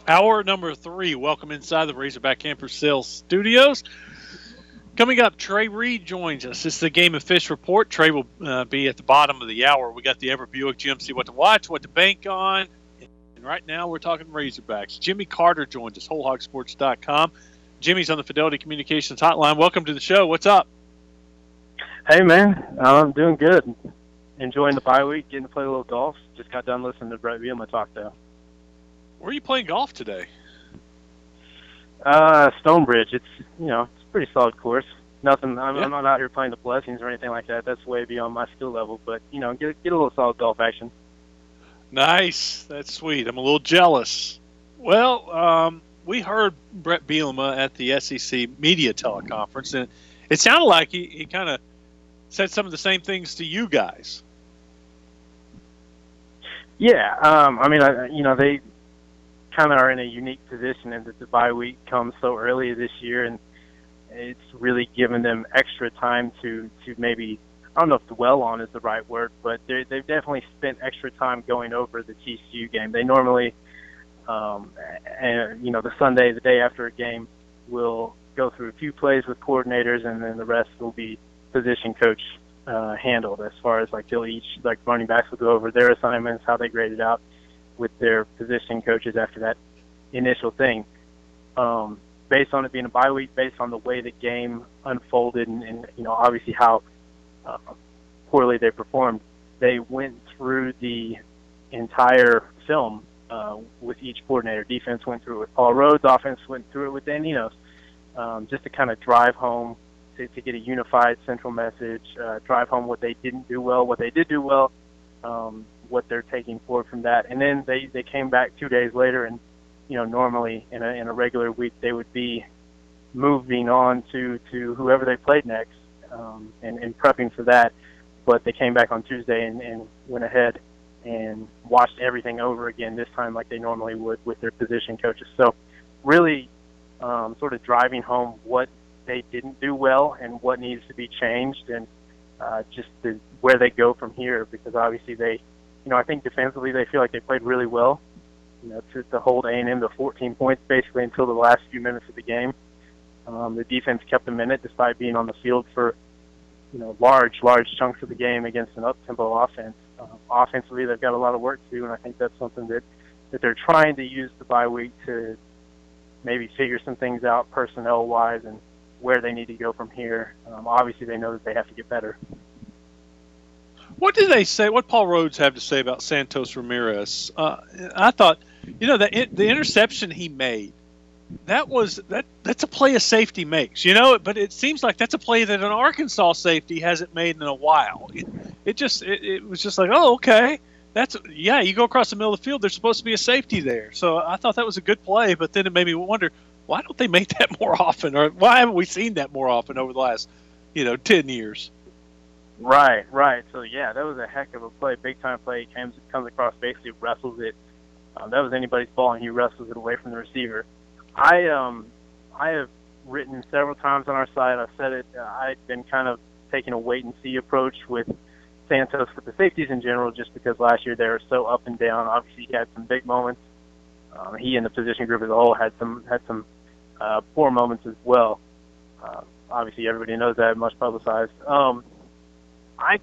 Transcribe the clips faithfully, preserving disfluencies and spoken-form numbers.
Hour number three. Welcome inside the Razorback Camper Sales Studios. Coming up, Trey Reed joins us. This is the Game and Fish Report. Trey will uh, be at the bottom of the hour. We got the Everett Buick G M C, what to watch, what to bank on. And right now we're talking Razorbacks. Jimmy Carter joins us, whole hog sports dot com. Jimmy's on the Fidelity Communications hotline. Welcome to the show. What's up? Hey, man. I'm doing good. Enjoying the bye week, getting to play a little golf. Just got done listening to Brett Bielema talk, though. Where are you playing golf today? Uh, Stonebridge. It's, you know, it's a pretty solid course. Nothing. I'm, Yeah. I'm not out here playing the blessings or anything like that. That's way beyond my skill level. But, you know, get, get a little solid golf action. Nice. That's sweet. I'm a little jealous. Well, um, we heard Brett Bielema at the S E C media teleconference, and it sounded like he, he kind of said some of the same things to you guys. Yeah. Um, I mean, I, you know, they kind of are in a unique position in that the bye week comes so early this year, and it's really given them extra time to, to maybe, I don't know if dwell on is the right word, but they've definitely spent extra time going over the T C U game. They normally, um, and, you know, the Sunday, the day after a game, will go through a few plays with coordinators, and then the rest will be position coach uh, handled as far as, like, they'll each, like, running backs will go over their assignments, how they graded out with their position coaches after that initial thing. Um, based on it being a bye week, based on the way the game unfolded, and, and you know, obviously how uh, poorly they performed, they went through the entire film uh, with each coordinator. Defense went through it with Paul Rhodes. Offense went through it with Dan Enos, um, just to kind of drive home, to, to get a unified central message, uh, drive home what they didn't do well, what they did do well, um, what they're taking forward from that. And then they, they came back two days later, and, you know, normally in a, in a regular week they would be moving on to, to whoever they played next um, and, and prepping for that. But they came back on Tuesday and, and went ahead and watched everything over again, this time like they normally would with their position coaches. So really um, sort of driving home what they didn't do well and what needs to be changed, and uh, just the, where they go from here, because obviously they, you know, I think defensively they feel like they played really well, you know, to, to hold A and M to fourteen points basically until the last few minutes of the game. Um, the defense kept them in it despite being on the field for, you know, large, large chunks of the game against an up-tempo offense. Uh, offensively, they've got a lot of work to do, and I think that's something that, that they're trying to use the bye week to maybe figure some things out personnel-wise and where they need to go from here. Um, obviously, they know that they have to get better. What did they say? What Paul Rhodes have to say about Santos Ramirez? Uh, I thought, you know, that the interception he made, that was that that's a play a safety makes, you know. But it seems like that's a play that an Arkansas safety hasn't made in a while. It, it just it, it was just like, oh, okay, that's yeah. You go across the middle of the field, there's supposed to be a safety there. So I thought that was a good play. But then it made me wonder, why don't they make that more often, or why haven't we seen that more often over the last, you know, ten years? Right, right. So, yeah, that was a heck of a play, big-time play. He comes, comes across, basically wrestles it. Um, that was anybody's ball, and he wrestles it away from the receiver. I um, I have written several times on our site. I've said it. Uh, I've been kind of taking a wait-and-see approach with Santos, with the safeties in general, just because last year they were so up and down. Obviously, he had some big moments. Um, he and the position group as a whole had some had some uh, poor moments as well. Uh, obviously, everybody knows that, much publicized. Um, I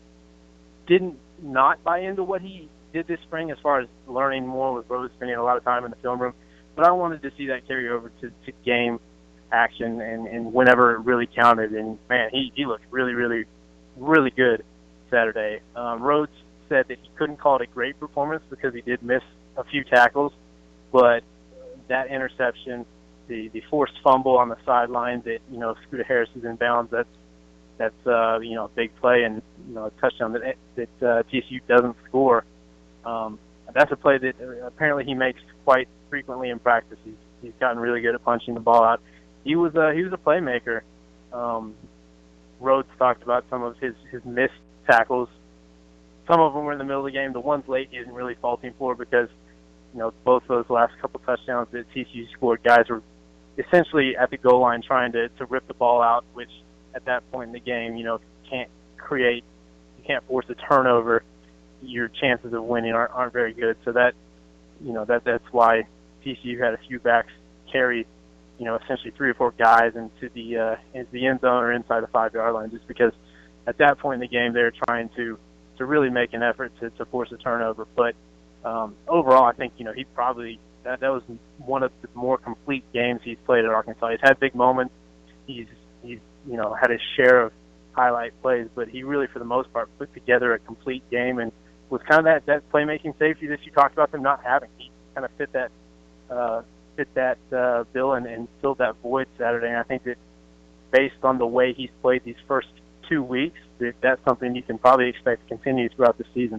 didn't not buy into what he did this spring as far as learning more with Rhodes, spending a lot of time in the film room, but I wanted to see that carry over to, to game action and, and whenever it really counted. And, man, he, he looked really, really, really good Saturday. Um, Rhodes said that he couldn't call it a great performance because he did miss a few tackles, but that interception, the, the forced fumble on the sideline that, you know, Scooter Harris is in bounds, that's, that's, uh, you know, a big play and, you know, a touchdown that, that uh, T S U doesn't score. Um, that's a play that apparently he makes quite frequently in practice. He's, he's gotten really good at punching the ball out. He was a, he was a playmaker. Um, Rhodes talked about some of his, his missed tackles. Some of them were in the middle of the game. The ones late he isn't really faulting for because, you know, both those last couple touchdowns that T C U scored, guys were essentially at the goal line trying to, to rip the ball out, which at that point in the game, you know, can't create, you can't force a turnover. Your chances of winning aren't, aren't very good. So that, you know, that that's why T C U had a few backs carry, you know, essentially three or four guys into the uh, into the end zone or inside the five-yard line, just because at that point in the game they're trying to to really make an effort to, to force a turnover. But um, overall, I think, you know, he probably that that was one of the more complete games he's played at Arkansas. He's had big moments. He's he's you know had his share of highlight plays, but he really, for the most part, put together a complete game and was kind of that, that playmaking safety that you talked about them not having. He kind of fit that uh, fit that uh, bill and, and filled that void Saturday. And I think that based on the way he's played these first two weeks, that that's something you can probably expect to continue throughout the season.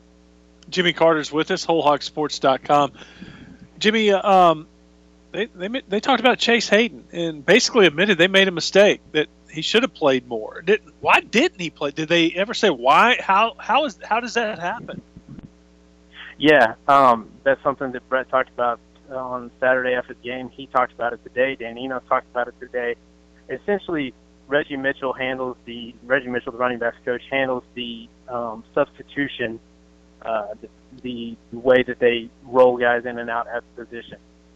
Jimmy Carter's with us, whole hog sports dot com. Jimmy, uh, um, they, they they talked about Chase Hayden and basically admitted they made a mistake, that he should have played more. Didn't, why didn't he play? Did they ever say why? How how is how does that happen? Yeah, um, that's something that Brett talked about on Saturday after the game. He talked about it today. Dan Eno talked about it today. Essentially, Reggie Mitchell handles the Reggie Mitchell, the running backs coach, handles the um, substitution, uh, the, the way that they roll guys in and out at the position.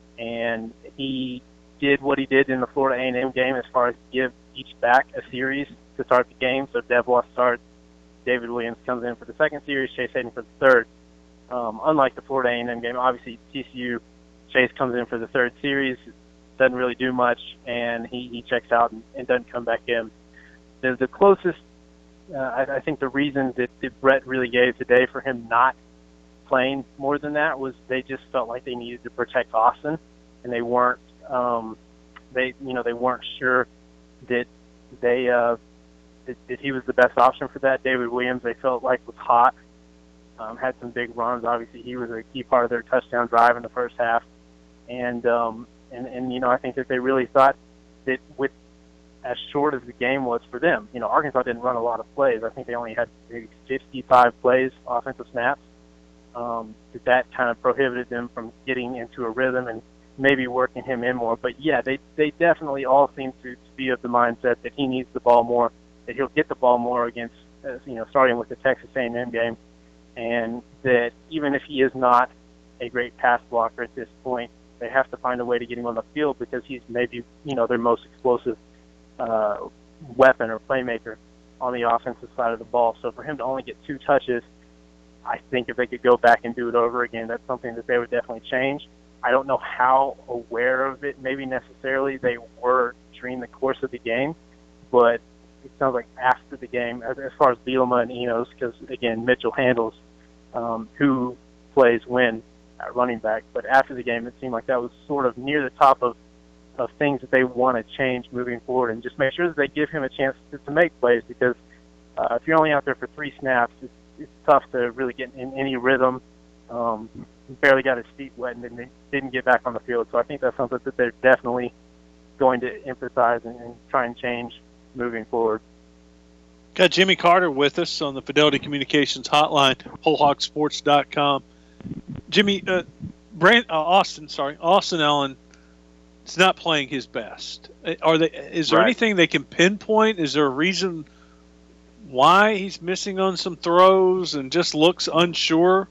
And he did what he did in the Florida A and M game as far as give each back a series to start the game. So Devois starts, David Williams comes in for the second series, Chase Hayden for the third. Um, unlike the Florida A and M game, obviously T C U, Chase comes in for the third series, doesn't really do much, and he, he checks out and, and doesn't come back in. The, the closest, uh, I, I think the reason that, that Brett really gave today for him not playing more than that was they just felt like they needed to protect Austin, and they weren't, um, they you know they weren't sure that they uh, that, that he was the best option for that. David Williams, they felt like was hot, um, had some big runs. Obviously, he was a key part of their touchdown drive in the first half, and um, and and you know I think that they really thought that with as short as the game was for them, you know Arkansas didn't run a lot of plays. I think they only had maybe fifty-five plays, offensive snaps. Um, that that kind of prohibited them from getting into a rhythm and maybe working him in more. But yeah, they they definitely all seem to, to be of the mindset that he needs the ball more, that he'll get the ball more against, uh, you know, starting with the Texas A and M game, and that even if he is not a great pass blocker at this point, they have to find a way to get him on the field because he's maybe, you know, their most explosive uh, weapon or playmaker on the offensive side of the ball. So for him to only get two touches, I think if they could go back and do it over again, that's something that they would definitely change. I don't know how aware of it maybe necessarily they were during the course of the game, but it sounds like after the game, as, as far as Bielema and Enos, because, again, Mitchell handles um, who plays when at running back. But after the game, it seemed like that was sort of near the top of, of things that they want to change moving forward and just make sure that they give him a chance to, to make plays because uh, if you're only out there for three snaps, it's it's tough to really get in any rhythm. Um, barely got his feet wet and then didn't get back on the field. So I think that's something that they're definitely going to emphasize and, and try and change moving forward. Got Jimmy Carter with us on the Fidelity Communications hotline, whole hog sports dot com. Jimmy, uh, Brand, uh, Austin, sorry, Austin Allen is not playing his best. Are they? Is there right. anything they can pinpoint? Is there a reason why he's missing on some throws and just looks unsure?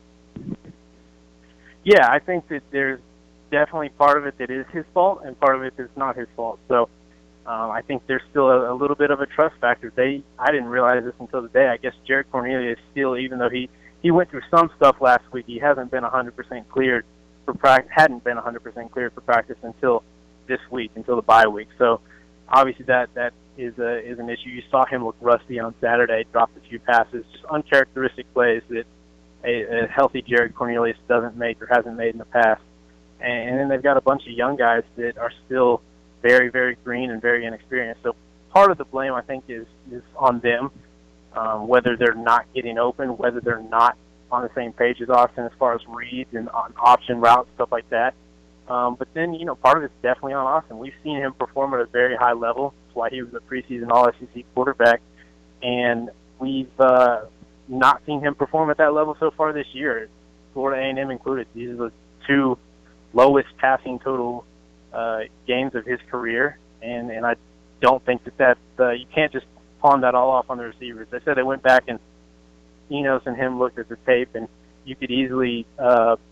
Yeah, I think that there's definitely part of it that is his fault and part of it that's not his fault. So um, I think there's still a, a little bit of a trust factor. They, I didn't realize this until today. I guess Jared Cornelius still, even though he, he went through some stuff last week, he hasn't been one hundred percent cleared for practice, hadn't been one hundred percent cleared for practice until this week, until the bye week. So obviously that, that is a, is an issue. You saw him look rusty on Saturday, dropped a few passes, just uncharacteristic plays that a, a healthy Jared Cornelius doesn't make or hasn't made in the past. And, and then they've got a bunch of young guys that are still very, very green and very inexperienced. So part of the blame, I think, is, is on them, um, whether they're not getting open, whether they're not on the same page as Austin as far as reads and on option routes, stuff like that. Um, but then, you know, part of it's definitely on Austin. We've seen him perform at a very high level. That's why he was a preseason All S E C quarterback. And we've uh, not seen him perform at that level so far this year, Florida A and M included. These are the two lowest passing total uh, games of his career. And, and I don't think that that uh, you can't just pawn that all off on the receivers. They said they went back and Enos and him looked at the tape, and you could easily uh,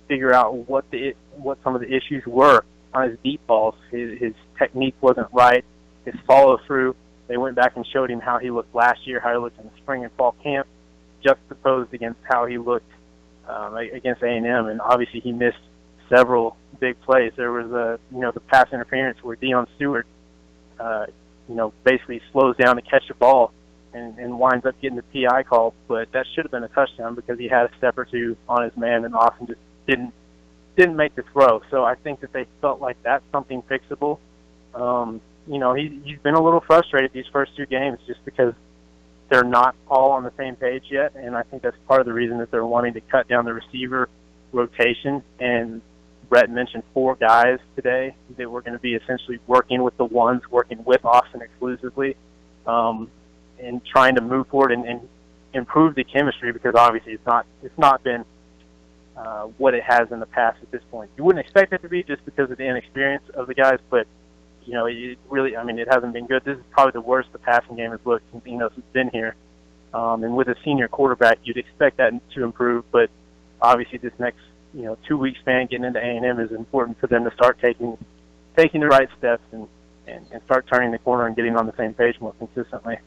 figure out what the what some of the issues were on his deep balls. His, his technique wasn't right. His follow through. They went back and showed him how he looked last year, how he looked in the spring and fall camp, juxtaposed against how he looked um, against A and M, and obviously he missed several big plays. There was a you know the pass interference where Deion Stewart, uh, you know, basically slows down to catch the ball and, and winds up getting the P I call, but that should have been a touchdown because he had a step or two on his man, and Austin just didn't didn't make the throw. So I think that they felt like that's something fixable. Um, you know, he, he's been a little frustrated these first two games just because they're not all on the same page yet, and I think that's part of the reason that they're wanting to cut down the receiver rotation. And Brett mentioned four guys today that were going to be essentially working with the ones, working with Austin exclusively, um, and trying to move forward and, and improve the chemistry, because obviously it's not it's not been uh, what it has in the past at this point. You wouldn't expect it to be just because of the inexperience of the guys, but you know, it really, I mean, it hasn't been good. This is probably the worst the passing game has looked since Enos has been here. Um, and with a senior quarterback, you'd expect that to improve, but obviously this next, you know, two-week span getting into A and M is important for them to start taking taking the right steps and, and, and start turning the corner and getting on the same page more consistently.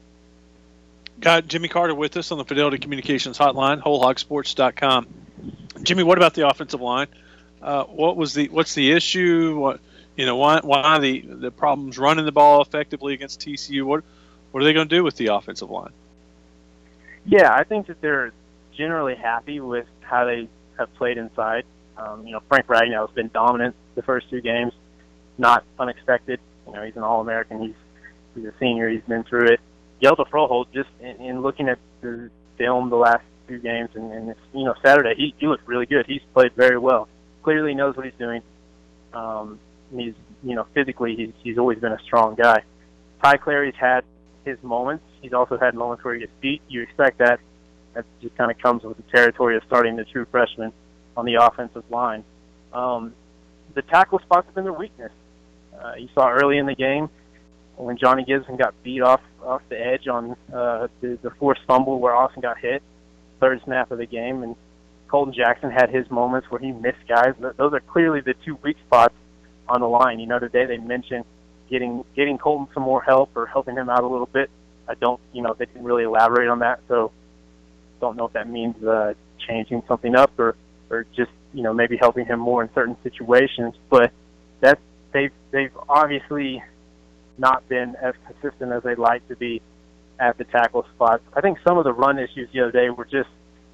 Got Jimmy Carter with us on the Fidelity Communications Hotline, whole hog sports dot com. Jimmy, what about the offensive line? Uh, what was the what's the issue? What you know why why the the problems running the ball effectively against T C U? What what are they going to do with the offensive line? Yeah, I think that they're generally happy with how they have played inside. Um, you know, Frank Ragnow has been dominant the first two games, not unexpected. You know, he's an All-American. He's he's a senior. He's been through it. Hjalte Froholdt, just in, in looking at the film the last two games, and, and it's, you know, Saturday, he, he looked really good. He's played very well. Clearly knows what he's doing. Um, he's, you know, physically, he's, he's always been a strong guy. Ty Clary's had his moments. He's also had moments where he gets beat. You expect that. That just kind of comes with the territory of starting the true freshman on the offensive line. Um, the tackle spots have been their weakness. Uh, you saw early in the game when Johnny Gibson got beat off off the edge on uh, the, the forced fumble where Austin got hit, third snap of the game, and Colton Jackson had his moments where he missed guys. Those are clearly the two weak spots on the line. You know, today they mentioned getting getting Colton some more help or helping him out a little bit. I don't, you know, they didn't really elaborate on that, so don't know if that means uh, changing something up or, or just, you know, maybe helping him more in certain situations. But that's, they've, they've obviously not been as consistent as they'd like to be at the tackle spots. I think some of the run issues the other day were just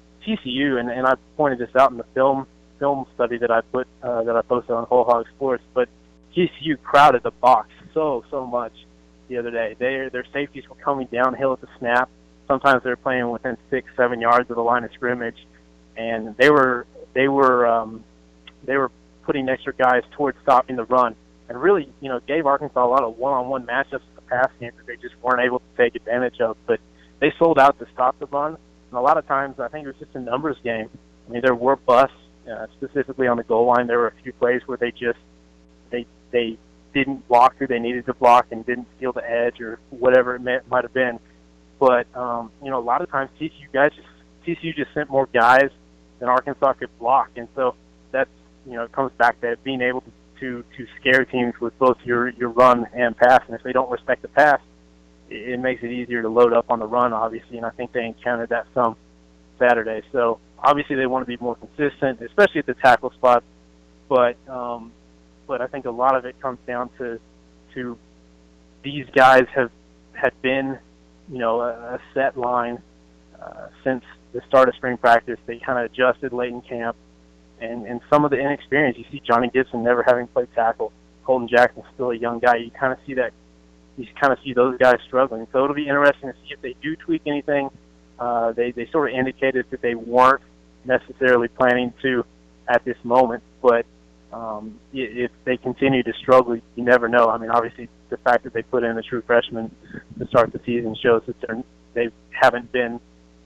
T C U, and, and I pointed this out in the film film study that I put uh, that I posted on Whole Hog Sports, but T C U crowded the box so, so much the other day. Their their safeties were coming downhill at the snap. Sometimes they were playing within six, seven yards of the line of scrimmage, and they were they were um, they were putting extra guys towards stopping the run, and really, you know, gave Arkansas a lot of one-on-one matchups in the pass game that they just weren't able to take advantage of. But they sold out to stop the run, and a lot of times I think it was just a numbers game. I mean, there were busts, uh, specifically on the goal line. There were a few plays where they just they they didn't block who they needed to block and didn't steal the edge or whatever it may, might have been. But, um, you know, a lot of times T C U guys just, T C U just sent more guys than Arkansas could block. And so that's, you know, it comes back to being able to, to, to scare teams with both your, your run and pass. And if they don't respect the pass, it, it makes it easier to load up on the run, obviously. And I think they encountered that some Saturday. So obviously they want to be more consistent, especially at the tackle spot. But, um, but I think a lot of it comes down to, to these guys have had been, you know, a, a set line uh, since the start of spring practice. They kind of adjusted late in camp, and, and some of the inexperience. You see Johnny Gibson never having played tackle. Colton Jackson's still a young guy. You kind of see that. You kind of see those guys struggling. So it'll be interesting to see if they do tweak anything. Uh, they they sort of indicated that they weren't necessarily planning to at this moment, but um, if they continue to struggle, you never know. I mean, obviously, the fact that they put in a true freshman to start the season shows that they're, they haven't been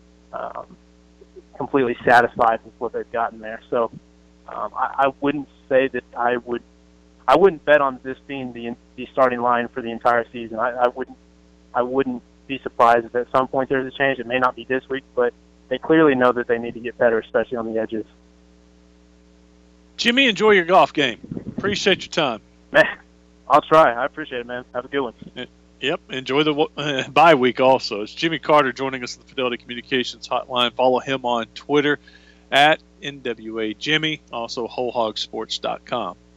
um, completely satisfied with what they've gotten there. So um, I, I wouldn't say that I would. I wouldn't bet on this being the the starting line for the entire season. I, I wouldn't. I wouldn't be surprised if at some point there's a change. It may not be this week, but they clearly know that they need to get better, especially on the edges. Jimmy, enjoy your golf game. Appreciate your time. Man, I'll try. I appreciate it, man. Have a good one. Yep. Enjoy the uh, bye week also. It's Jimmy Carter joining us on the Fidelity Communications Hotline. Follow him on Twitter at N W A Jimmy, also whole hog sports dot com.